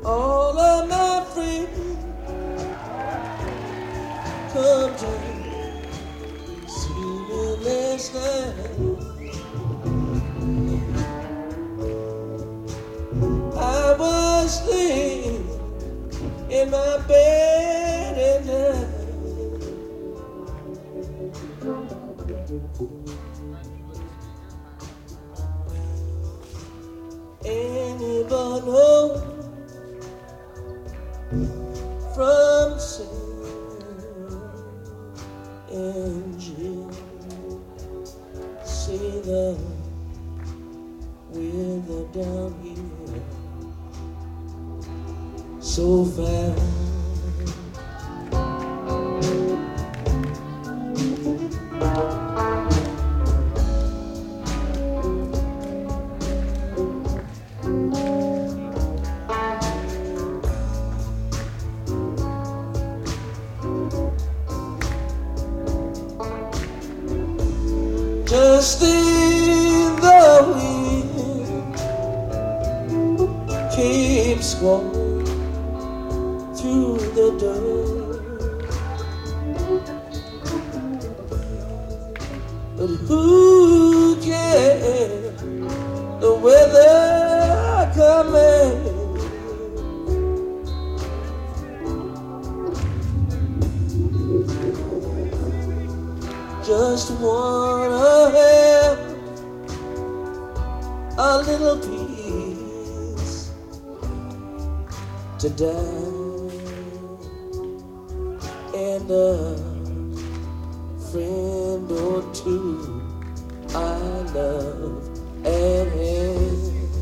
All of my friends come to see me last night. I was laying in my bed at night. Anyone home from San Angel, see the weather down here so fast. Just in the wind keeps going through the dirt, but who cares the weather coming? Just wanna have a little peace to die, and a friend or two I love at hand.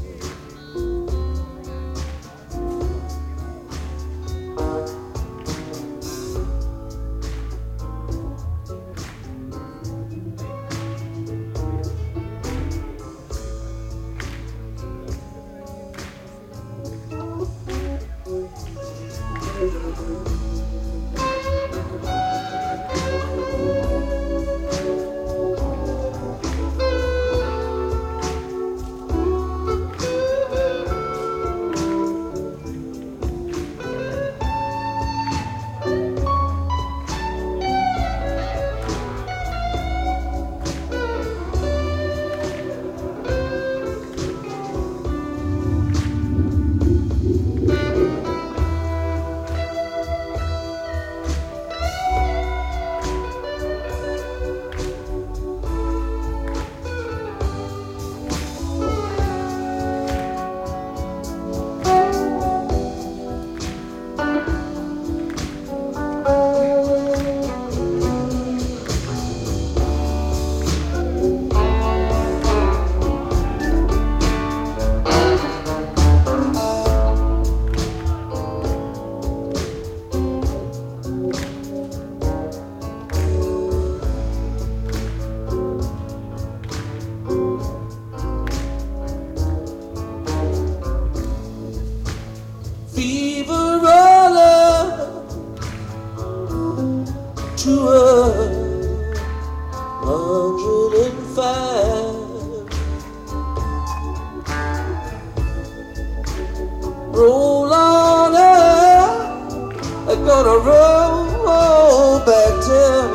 Fever roll up to 105. Roll on up, I'm gonna roll back down.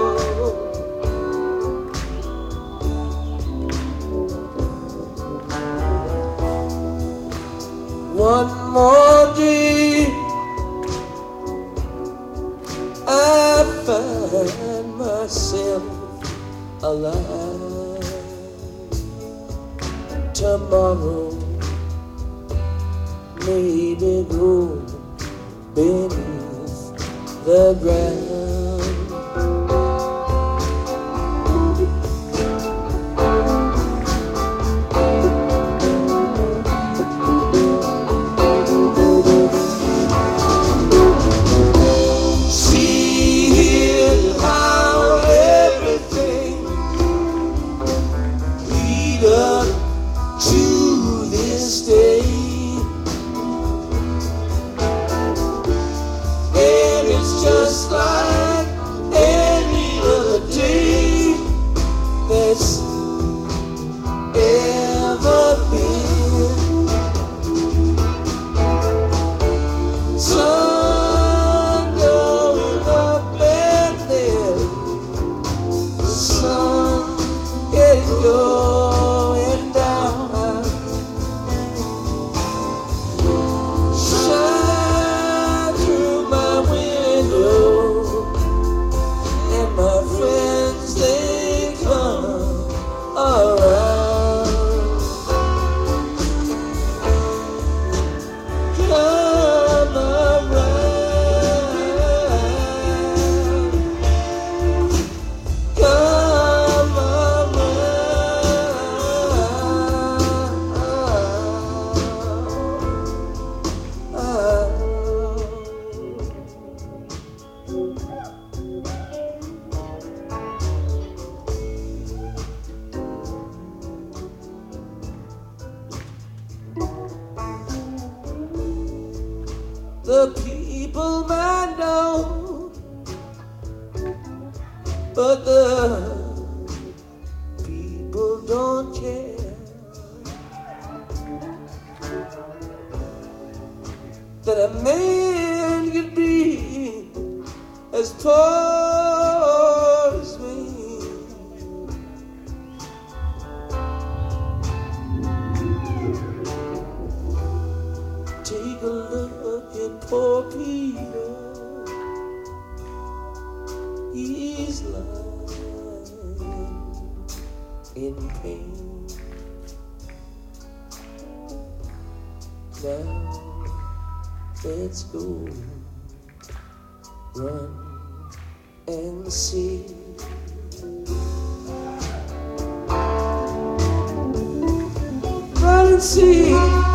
One more dream, I find myself alive. Tomorrow maybe go beneath the ground. To this day, and it's just like the people might know, but the people don't care. That a man could be as poor as me. Take a look at poor Peter. He's lying in pain. Now let's go run and see. Run and see.